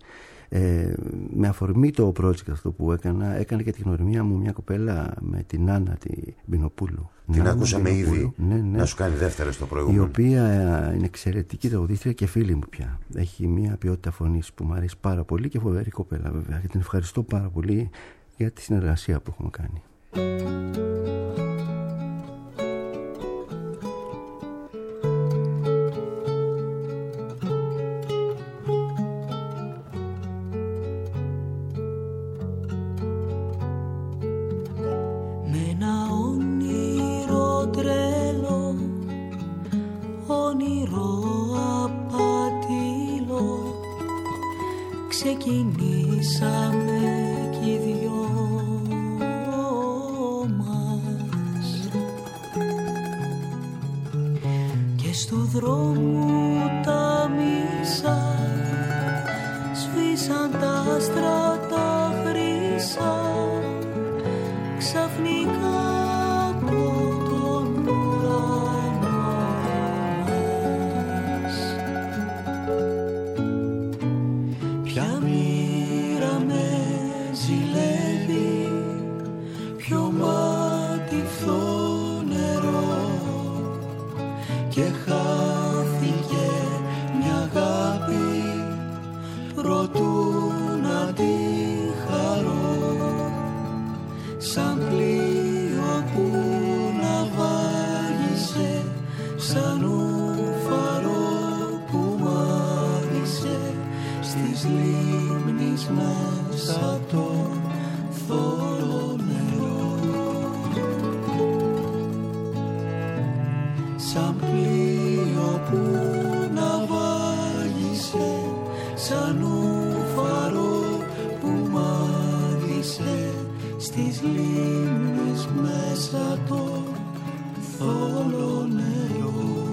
με αφορμή το project αυτό που έκανα και τη γνωριμία μου μια κοπέλα με την Άννα την Μπινοπούλου. Την ακούσαμε ήδη. Ναι. Να σου κάνει δεύτερο στο προηγούμενο. Η οποία είναι εξαιρετική τραγουδίστρια και φίλη μου πια. Έχει μια ποιότητα φωνής που μου αρέσει πάρα πολύ και φοβερή κοπέλα βέβαια. Και την ευχαριστώ πάρα πολύ για τη συνεργασία που έχουμε κάνει. Ξεκινήσαμε κι οι δυο μας και στου δρόμου τα μίσα σβήσαν τα άστρα τα χρύσα ξαφνικά από τον ουρανό μας. Ποια μοίρα με ζηλεύει, ποιο μάτι φθονερό και χάθηκε μια αγάπη προτού να τη χαρώ, σαν πλοίο που ναυάγησε, σαν ουφαρό που μάγισε στις λίμνης μέσα το θόλο νερό, σαν πλοίο που ναυάγησε, σαν ουφαρό που μάγισε στις λίμνης μέσα το θόλο νερό.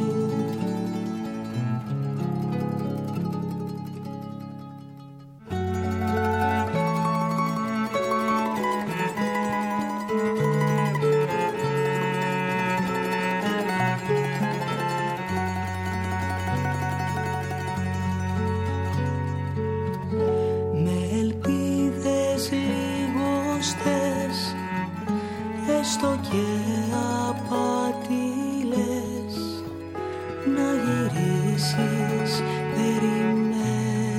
Έστω και απατήλες να γυρίσεις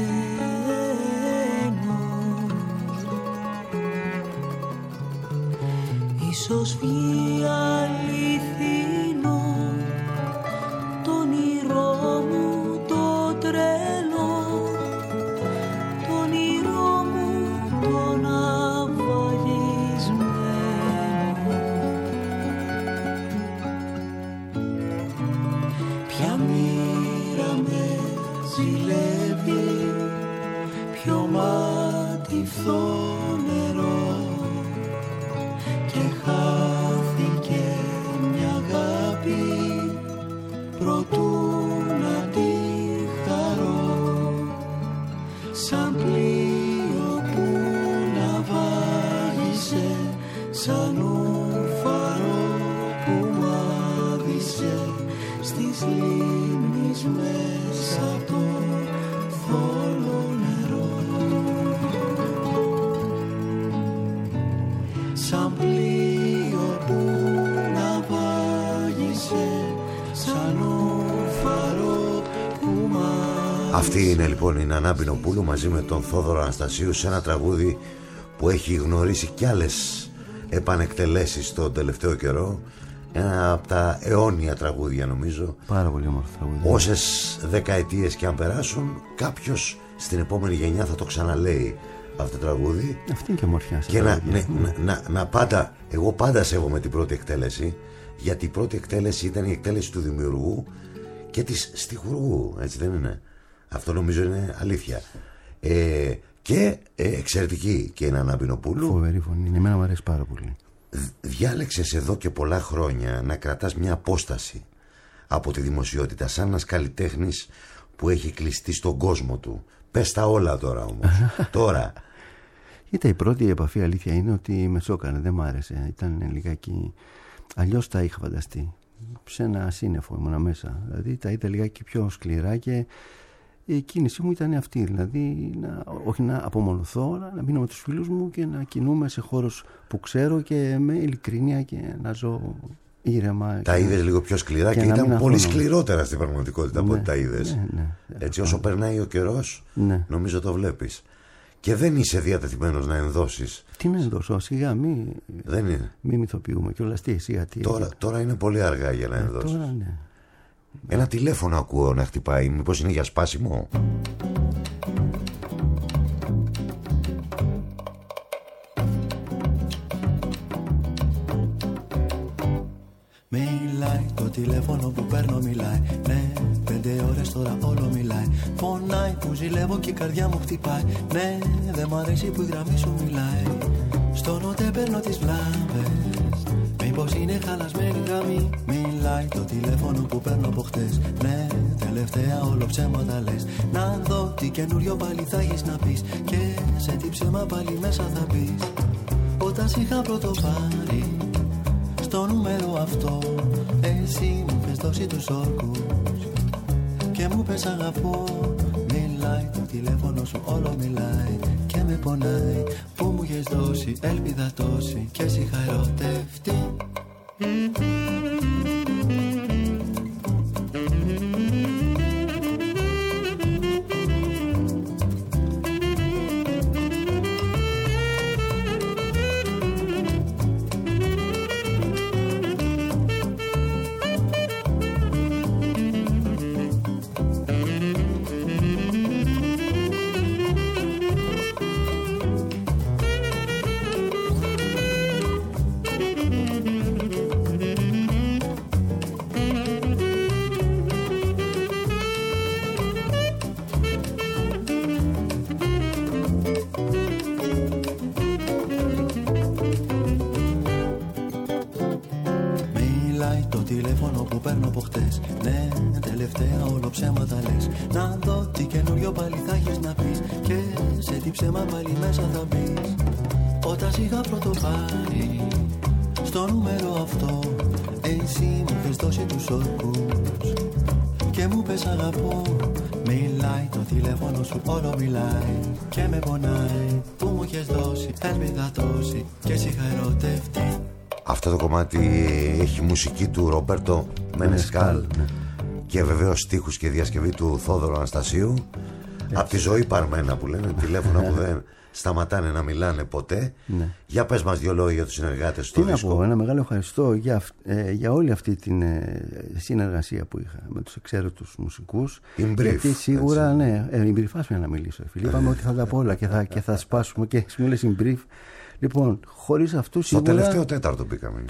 περιμένω, ίσως βγει αληθινό το όνειρό μου το τρελό, το όνειρό μου το ναυαγισμένο. Ποια μοίρα με ζηλεύει, ποιο μάτι φθονερό, και χάθηκε μια αγάπη προτού να τη χαρώ, σαν πλοίο που ναυάγησε, σαν ουφαρό που μάδισε στις λίμνης μέσα από το θόλο νερό, σαν πλοίο που ναυάγησε, σαν ουφαρό που μάδισε. Αυτή είναι λοιπόν η Νανά Πινοπούλου μαζί με τον Θόδωρο Αναστασίου σε ένα τραγούδι που έχει γνωρίσει κι άλλες επανεκτελέσεις τον τελευταίο καιρό. Ένα από τα αιώνια τραγούδια νομίζω. Πάρα πολύ όμορφο τραγούδι. Όσες δεκαετίες και αν περάσουν, κάποιος στην επόμενη γενιά θα το ξαναλέει αυτό το τραγούδι. Αυτή είναι και μορφιά σε και τραγούδια. πάντα, εγώ πάντα σέβομαι την πρώτη εκτέλεση, γιατί η πρώτη εκτέλεση ήταν η εκτέλεση του δημιουργού και της στιχουργού, έτσι δεν είναι? Αυτό νομίζω είναι αλήθεια. Και εξαιρετική και η Νανά Πινοπούλου. Φοβερή φωνή, εμένα μου αρέσει πάρα πολύ. Διάλεξες εδώ και πολλά χρόνια να κρατάς μια απόσταση από τη δημοσιότητα, σαν ένας καλλιτέχνης που έχει κλειστεί στον κόσμο του. Πες τα όλα τώρα όμως. Τώρα. Κοίτα, η πρώτη επαφή αλήθεια είναι ότι με σόκανε, δεν μ' άρεσε. Ήταν λιγάκι. Αλλιώς τα είχα φανταστεί. Σε ένα σύννεφο ήμουνα μέσα. Δηλαδή τα είδα λιγάκι πιο σκληρά και η κίνησή μου ήταν αυτή. Δηλαδή όχι να απομονωθώ, αλλά να μείνω με τους φίλους μου και να κινούμε σε χώρους που ξέρω και με ειλικρίνεια και να ζω ήρεμα. Τα είδες λίγο πιο σκληρά και ήταν πολύ σκληρότερα στην πραγματικότητα από ό,τι τα είδες. Ναι, έτσι όσο περνάει ο καιρός, νομίζω το βλέπεις. Και δεν είσαι διατεθειμένος να ενδώσεις. Τι να ενδώσω, σιγά, δεν είναι. Μη μυθοποιούμε κιόλας, σιγά. Τώρα είναι πολύ αργά για να ενδώσεις. Τώρα, ναι. Ένα τηλέφωνο ακούω να χτυπάει, μήπως είναι για σπάσιμο? Μιλάει το τηλέφωνο που παίρνω, μιλάει. Ναι, 5 ώρες τώρα όλο μιλάει. Φωνάει που ζηλεύω και η καρδιά μου χτυπάει. Ναι, δεν μ' αρέσει που η γραμμή σου μιλάει. Στον ΟΤΕ παίρνω τις βλάβες. Μήπως είναι χαλασμένη γραμμή? Μιλάει το τηλέφωνο που παίρνω από χτες. Ναι, τελευταία όλο ψέματα λες. Να δω τι καινούριο πάλι θα έχεις να πεις. Και σε τι ψέμα πάλι μέσα θα μπεις. Όταν σ' είχα πρώτο πάρει στο νούμερο αυτό, εσύ μου είχες δώσει τους όρκους και μου πες αγαπώ. Μιλάει το τηλέφωνο σου, όλο μιλάει και με πονάει που μου είχες δώσει ελπίδα τόση και εσύ είχα ερωτευτεί. τηλέφωνο που παίρνω από χτες. Ναι, τελευταία όλο ψέματα λες. Να δω τι καινούριο πάλι θα έχεις να πεις. Και σε τι ψέμα πάλι μέσα θα μπεις. Όταν σ' είχα πρώτο πάρει στο νούμερο αυτό, εσύ μου είχες δώσει τους όρκους και μου πες αγαπώ. Μιλάει το τηλέφωνο σου, όλο μιλάει και με πονάει που μου είχες δώσει ελπίδα τόση και εσύ είχα ερωτευτεί. Αυτό το κομμάτι έχει μουσική του Ρομπέρτο Μενεσκάλ και βεβαίως στίχους και διασκευή του Θόδωρο Αναστασίου. Από τη ζωή παρμένα που λένε, τηλέφωνα που δεν σταματάνε να μιλάνε ποτέ. Ναι. Για πες μας 2 λόγια για τους συνεργάτες του δίσκου. Τι να πω, ένα μεγάλο ευχαριστώ για όλη αυτή την συνεργασία που είχα με τους εξαίρετους μουσικούς. Γιατί σίγουρα, έτσι. Ναι, η Brief, άσε να μιλήσω. Είπαμε ότι θα τα πω όλα και θα σπάσουμε και μου λες η Brief. Λοιπόν, χωρίς αυτού σίγουρα. Στο τελευταίο τέταρτο μπήκαμε.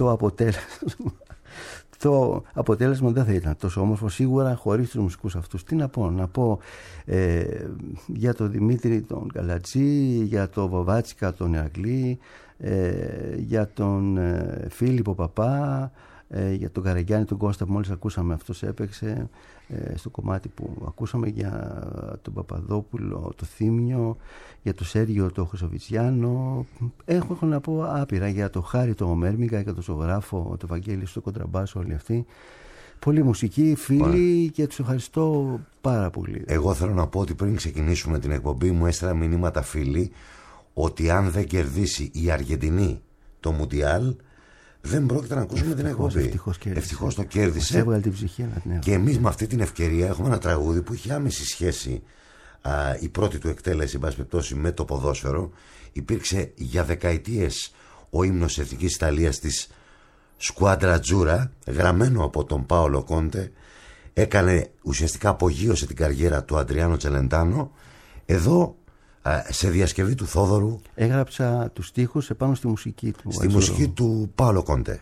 Το αποτέλεσμα δεν θα ήταν τόσο όμορφο σίγουρα χωρίς τους μουσικούς αυτούς. Τι να πω, για τον Δημήτρη τον Καλατζή, για τον Βοβάτσικα τον Ηρακλή, για τον Φίλιππο Παπά, για τον Καραγιάννη τον Κώστα που μόλις ακούσαμε, αυτός έπαιξε στο κομμάτι που ακούσαμε, για τον Παπαδόπουλο το Θήμιο, για τον Σέργιο το Χρυσοβιτσιάνο, έχω να πω άπειρα, για τον Χάρη το Μέρμιγα, για τον ζωγράφο το Βαγγέλη στο κοντραμπάσο, όλοι αυτοί πολλοί μουσικοί φίλοι και τους ευχαριστώ πάρα πολύ. Εγώ θέλω να πω ότι πριν ξεκινήσουμε την εκπομπή μου έστειλα μηνύματα φίλοι ότι αν δεν κερδίσει η Αργεντινή το Μουντιάλ δεν πρόκειται να ακούσουμε την εκπομπή. Ευτυχώς το κέρδισε. Έβγαλε την ψυχή. Και εμείς με αυτή την ευκαιρία έχουμε ένα τραγούδι που έχει άμεση σχέση. Η πρώτη του εκτέλεση, εν πάση περιπτώσει, με το ποδόσφαιρο. Υπήρξε για δεκαετίες ο ύμνος Εθνικής Ιταλίας της Σκουάντρα Τζούρα, γραμμένο από τον Πάολο Κόντε. Ουσιαστικά απογείωσε την καριέρα του Αντριάνο Τσελεντάνο. Εδώ, σε διασκευή του Θόδωρου, έγραψα τους στίχους επάνω στη μουσική του. Στη μουσική του Πάολο Κόντε.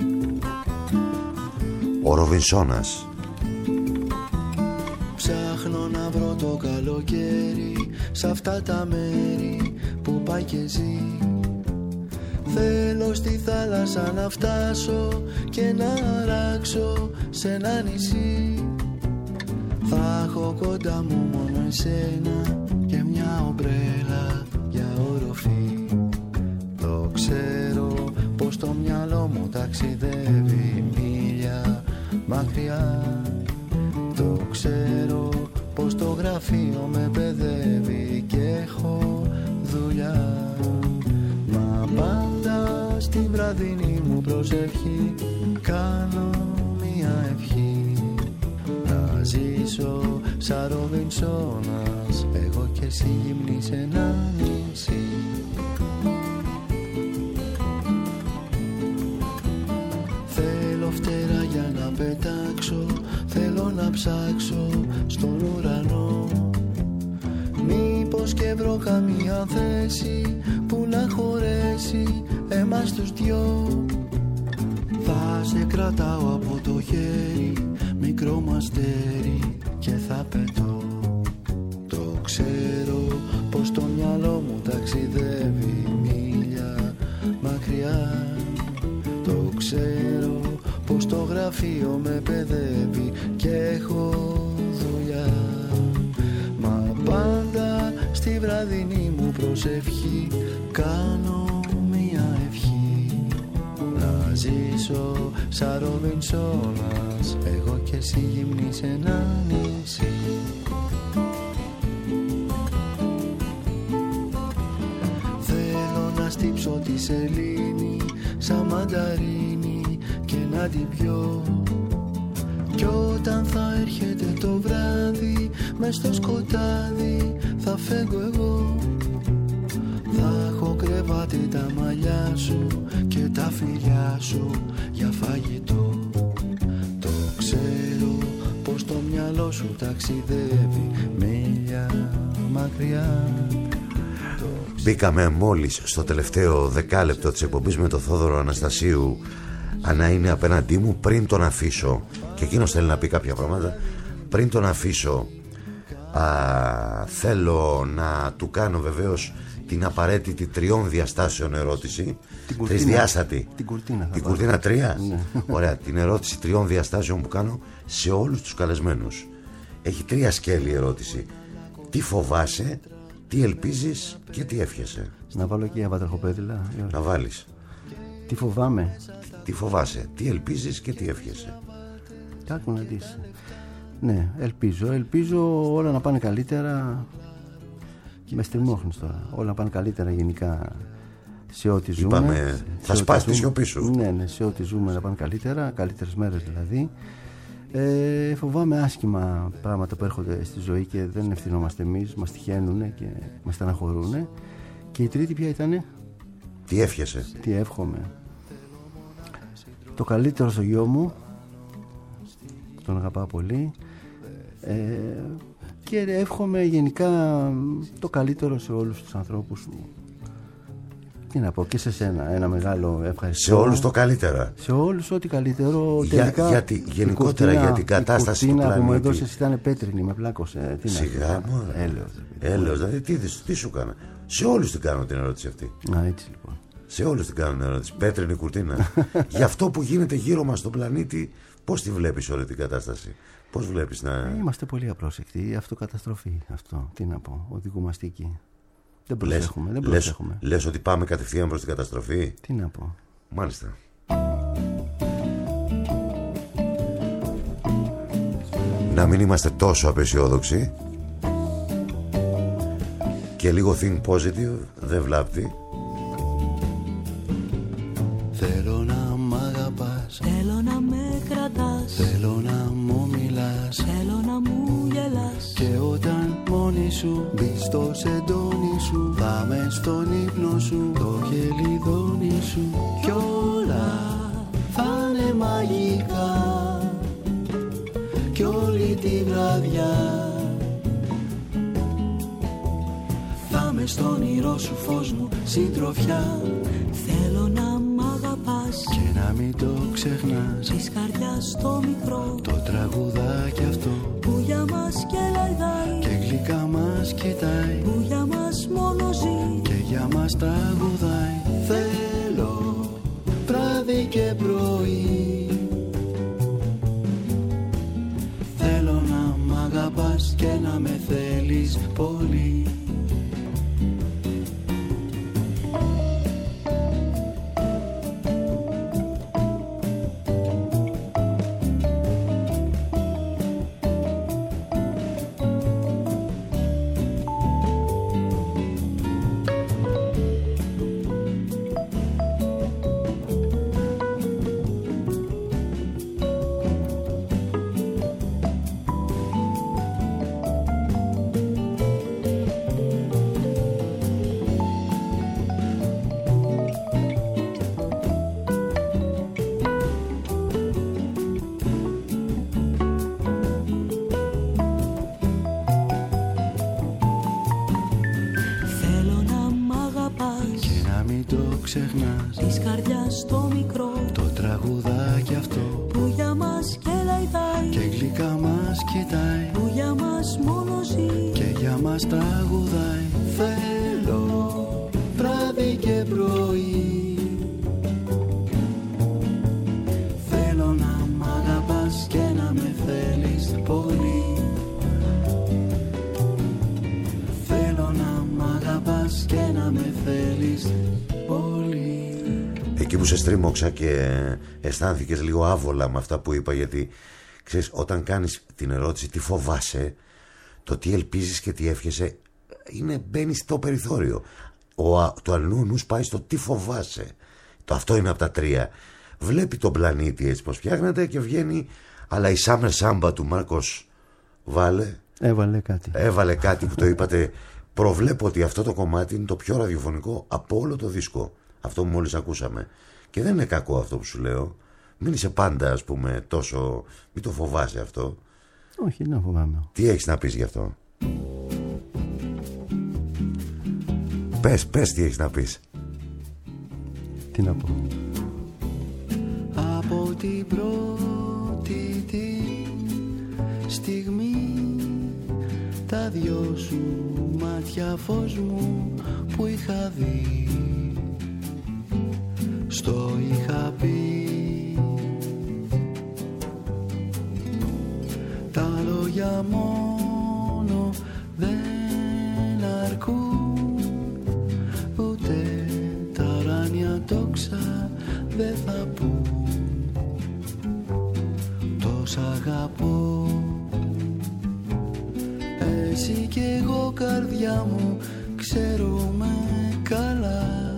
Ο Ροβινσόνας. Ψάχνω να βρω το καλοκαίρι σ' αυτά τα μέρη που πάει και ζει. Θέλω στη θάλασσα να φτάσω και να αράξω σε ένα νησί. Θα έχω κοντά μου μόνο εσένα και μια ομπρέλα για οροφή. Το ξέρω πως το μυαλό μου ταξιδεύει μίλια μακριά. Το ξέρω πως το γραφείο με παιδεύει και έχω δουλειά. Μα πάντα στη βραδινή μου προσευχή κάνω μια ευχή. Να ζήσω σαν Ροβινσόνας, εγώ και εσύ γυμνή σε ένα νησί. Θέλω φτερά για να πετάξω, θέλω να ψάξω στον ουρανό. Μήπως και βρω καμία θέση που να χωρέσει εμάς τους δυο. Θα σε κρατάω από το χέρι, μικρό μαστέρι, και θα πετώ. Το ξέρω πως το μυαλό μου ταξιδεύει μίλια μακριά. Το ξέρω πως το γραφείο με παιδεύει και έχω δουλειά. Μα πάντα στη βραδινή μου προσευχή κάνω μια ευχή. Να ζήσω σαν Ροβινσόνας, εγώ και εσύ γυμνή σε ένα νησί. Θέλω να στύψω τη σελήνη σαν μανταρίνι και να την πιω. Κι όταν θα έρχεται το βράδυ μες στο σκοτάδι θα φεύγω εγώ. Θα έχω κρεβάτι τα μαλλιά σου και τα φιλιά σου για φαγητό. Το ξέρω πως το μυαλό σου ταξιδεύει μίλια μακριά. Μπήκαμε μόλις στο τελευταίο δεκάλεπτο της εκπομπής με τον Θόδωρο Αναστασίου. Αν είναι απέναντί μου, πριν τον αφήσω, και εκείνος θέλει να πει κάποια πράγματα, πριν τον αφήσω θέλω να του κάνω βεβαίως την απαραίτητη 3 διαστάσεων ερώτηση. Τρισδιάστατη. Την κουρτίνα 3. Ναι. Ωραία, την ερώτηση 3 διαστάσεων που κάνω σε όλους τους καλεσμένους. Έχει 3 σκέλη ερώτηση. Τι φοβάσαι, τι ελπίζεις και τι εύχεσαι. Να βάλω και αβατραχοπέδιλα. Να βάλεις. Τι φοβάμαι. Τι φοβάσαι, τι ελπίζεις και τι εύχεσαι. Κάκου να δεις. Ναι, ελπίζω όλα να πάνε καλύτερα. Με στριμώχνεις τώρα. Όλα να πάνε καλύτερα γενικά σε ό,τι ζούμε. Είπαμε, θα σπάσει τη σιωπή σου. Ναι, σε ό,τι ζούμε να πάνε καλύτερα, καλύτερες μέρες δηλαδή. Φοβάμαι άσχημα πράγματα που έρχονται στη ζωή και δεν ευθυνόμαστε εμείς, μας τυχαίνουν και μας στεναχωρούν. Και η τρίτη ποια ήτανε? Τι εύχεσαι? Τι εύχομαι? Το καλύτερο στο γιο μου, τον αγαπάω πολύ, και εύχομαι γενικά το καλύτερο σε όλους τους ανθρώπους σου. Τι να πω, και σε σένα ένα μεγάλο ευχαριστώ. Σε όλους το καλύτερα. Σε όλους ό,τι καλύτερο. Γενικότερα για την κατάσταση του πλανήτη. Η που μου έδωσες ήταν πέτρινη, με πλάκωσε. Σιγά μου. Έλεος, δηλαδή τι σου κάνα? Σε όλους την κάνω την ερώτηση αυτή. Έτσι λοιπόν. Σε όλους την κάνω την ερώτηση. Πέτρινη κουρτίνα. Για αυτό που γίνεται γύρω μας στον πλανήτη, πώς τη βλέπεις όλη την κατάσταση? Πώς βλέπεις να... Είμαστε πολύ απρόσεκτοι. Αυτοκαταστροφή αυτό. Τι να πω, οδηγούμαστε εκεί. Δεν προσέχουμε. Λες ότι πάμε κατευθείαν προς την καταστροφή? Τι να πω. Μάλιστα. Να μην είμαστε τόσο απεσιόδοξοι. Και λίγο think positive δεν βλάπτει. Θέλω να μ' αγαπάς, θέλω να με κρατάς, θέλω να μου μιλάς, θέλω να μου γελάς. Και όταν μόνη σου μπεις στο σεντόνι σου, θα με στον ύπνο σου, το χελιδόνι σου, κι όλα θα είναι μαγικά. Κι όλη τη βραδιά θα με στον όνειρό σου, φως μου, συντροφιά. Θέλω να μ' αγαπάς και να μην το ξεχνάς, της καρδιάς το μικρό, το τραγουδάκι αυτό που για μας κελαϊδάει και γλυκά μας κοιτάει, που για μας μόνο ζει και για μας τραγουδάει. Θέλω βράδυ και πρωί, θέλω να μ' αγαπάς και να με θέλεις πολύ. Ξεχνάς της καρδιάς το μικρό, το τραγουδάκι αυτό που για μας κελαϊδάει και γλυκά μας κοιτάει, που για μας μόνο ζει και για μας τραγουδάει. Θέλω βράδυ και πρωί, θέλω να μ' αγαπάς και να με θέλεις πολύ. Θέλω να μ' αγαπάς και να με θέλεις πολύ. Εκεί που σε στρίμωξα και αισθάνθηκες λίγο άβολα με αυτά που είπα, γιατί ξέρεις, όταν κάνεις την ερώτηση τι φοβάσαι, το τι ελπίζεις και τι εύχεσαι μπαίνει στο περιθώριο. Το αλλού νους πάει στο τι φοβάσαι. Αυτό είναι από τα τρία. Βλέπει τον πλανήτη έτσι πως φτιάχνεται και βγαίνει. Αλλά η Summer Samba του Μάρκος έβαλε κάτι που το είπατε. Προβλέπω ότι αυτό το κομμάτι είναι το πιο ραδιοφωνικό από όλο το δίσκο. Αυτό που μόλις ακούσαμε. Και δεν είναι κακό αυτό που σου λέω. Μην είσαι πάντα, ας πούμε, τόσο. Μην το φοβάσαι αυτό. Όχι, δεν φοβάμαι. Τι έχεις να πεις γι' αυτό? Πες τι έχεις να πεις. Τι να πω. Από την πρώτη τη στιγμή, τα δυο σου μάτια φως μου που είχα δει, στο είχα πει. Τα λόγια μόνο δεν αρκούν, ούτε τα ουράνια τόξα δεν θα πούν. Τόσα αγαπώ, εσύ κι εγώ καρδιά μου ξέρουμε καλά,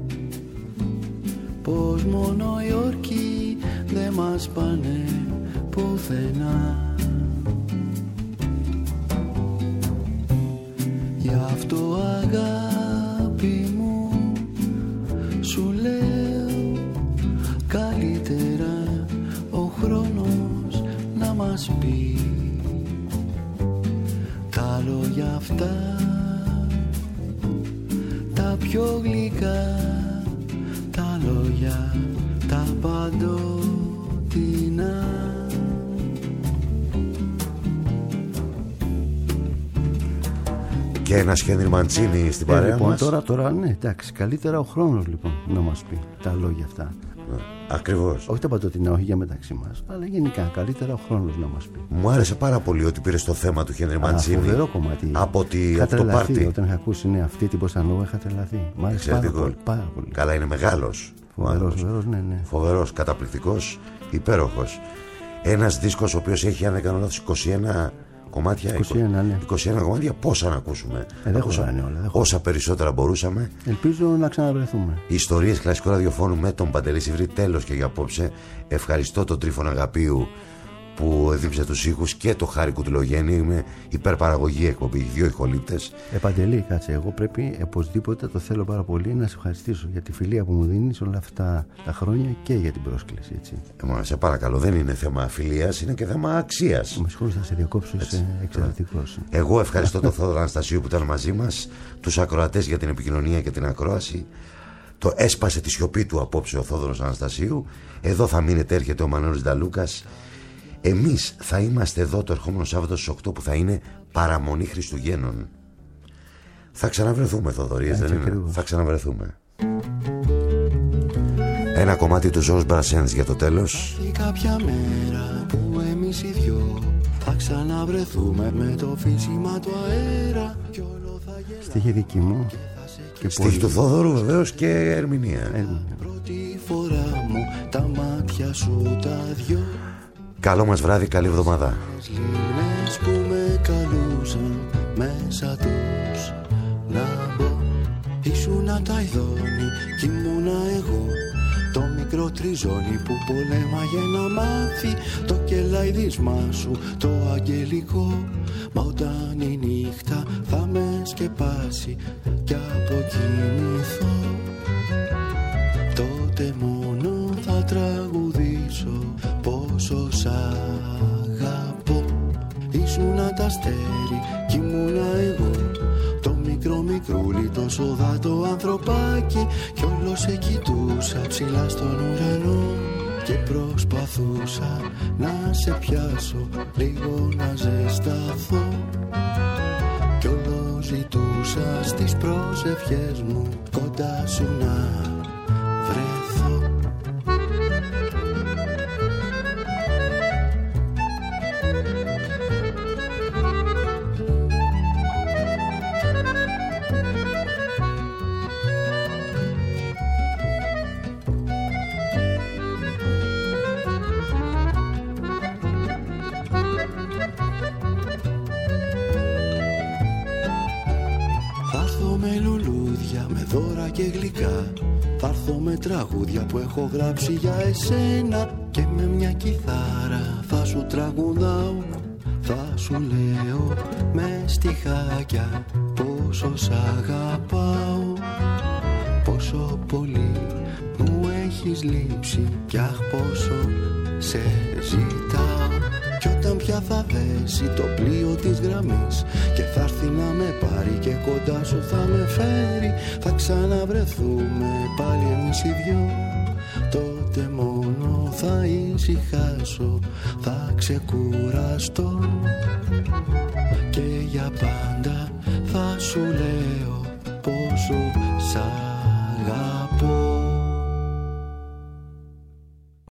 πως μόνο οι όρκοι δεν μας πάνε πουθενά. Γι' αυτό αγάπη μου σου λέω καλύτερα ο χρόνος να μας πει τα λόγια αυτά τα πιο γλυκά, τα λόγια τα παντοτινά. Και ένας Χένρι Μαντσίνι στην παρέα λοιπόν, μας. Τώρα ναι, εντάξει, καλύτερα ο χρόνος λοιπόν να μας πει τα λόγια αυτά. Ακριβώς. Όχι τα παντοτινά, όχι για μεταξύ μας, αλλά γενικά καλύτερα ο χρόνος να μας πει. Μου άρεσε πάρα πολύ ότι πήρε το θέμα του Χένρι Μαντσίνι. Φοβερό κομμάτι. Από το πάρτι. Όταν είχα ακούσει αυτή την Μποσανόβα είχα τρελαθεί. Μ' άρεσε πάρα πολύ. Καλά, είναι μεγάλος. Φοβερός, ναι. Φοβερός, καταπληκτικός, υπέροχος. Ένας δίσκος ο οποίος έχει, αν δεν κάνω λάθος, 21 κομμάτια. 21 κομμάτια, πόσα να ακούσουμε. Δεν χωράνε όλα. Όσα περισσότερα μπορούσαμε. Ελπίζω να ξαναβρεθούμε. Ιστορίες κλασικού ραδιοφώνου με τον Παντελή Σιβρή. Τέλος και για απόψε. Ευχαριστώ τον Τρίφωνα Αγαπίου που έδειψε τους ήχους και το Χάρη Κουτουλογέννη. Είμαι υπερπαραγωγή εκπομπή, 2 ηχολήπτες. Παντελή, κάτσε. Εγώ πρέπει οπωσδήποτε, το θέλω πάρα πολύ, να σε ευχαριστήσω για τη φιλία που μου δίνεις όλα αυτά τα χρόνια και για την πρόσκληση. Έτσι. Σε παρακαλώ, δεν είναι θέμα φιλίας, είναι και θέμα αξίας. Με συγχωρείς, θα σε διακόψω, είσαι εξαιρετικός. Εγώ ευχαριστώ τον Θόδωρο Αναστασίου που ήταν μαζί μας, τους ακροατές για την επικοινωνία και την ακρόαση. Το έσπασε τη σιωπή του απόψε ο Θόδωρος Αναστασίου. Εδώ θα μείνετε, έρχεται ο Μανώλης Νταλούκας. Εμείς θα είμαστε εδώ το ερχόμενο Σάββατο στις 8 που θα είναι παραμονή Χριστουγέννων. Θα ξαναβρεθούμε, Θοδωρίες, δεν είναι? Ακριβώς. Θα ξαναβρεθούμε. Ένα κομμάτι του Ζορζ Μπρασένς για το τέλος. Κάποια μέρα που εμείς οι δυο θα ξαναβρεθούμε με το φύσιμα του αέρα. Στοίχη δική μου. Στοίχη του Θόδωρου βεβαίως και ερμηνεία. Πρώτη φορά μου τα μάτια σου τα δυο. Καλό μας βράδυ, καλή εβδομάδα. Λίμνες που με καλούσαν μέσα τους να μπω. Ήσουνα τα ειδώνη κι ήμουνα εγώ το μικρό τριζόνι που πολέμαγε να μάθει το κελαϊδισμά σου το αγγελικό. Μα όταν η νύχτα θα με σκεπάσει κι αποκοιμηθώ, τότε μόνο θα τραγουδήσω πόσο σ' αγαπώ. Ήσουνα τα αστέρι κι ήμουνα εγώ το μικρό μικρούλι, το σοδάτο ανθρωπάκι κι όλο σε κοιτούσα ψηλά στον ουρανό και προσπαθούσα να σε πιάσω, λίγο να ζεσταθώ κι όλο ζητούσα στις προσευχές μου κοντά σου να βρεθώ. Δώρα και γλυκά, θα έρθω με τραγούδια που έχω γράψει για εσένα και με μια κιθάρα θα σου τραγουδάω, θα σου λέω με στιχάκια πόσο σ' αγαπάω, πόσο πολύ μου έχεις λείψει κι αχ πόσο σε ζητάω. Κι όταν πια θα δέσει το πλοίο της γραμμής και θα έρθει να με πάρει και κοντά σου θα με φέρει, θα ξαναβρεθούμε πάλι εμείς οι δυο. Τότε μόνο θα ησυχάσω, θα ξεκουραστώ και για πάντα θα σου λέω πόσο σ'